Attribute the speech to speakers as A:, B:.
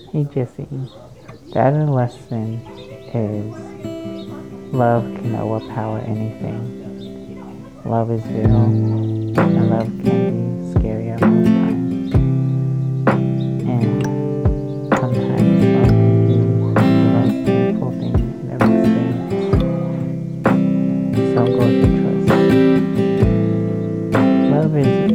A: Hey Jesse, the other lesson is love can overpower anything. Love is real, and love can be scary at most times. And sometimes love can be the most painful thing you can ever experience. So go to trust. Love is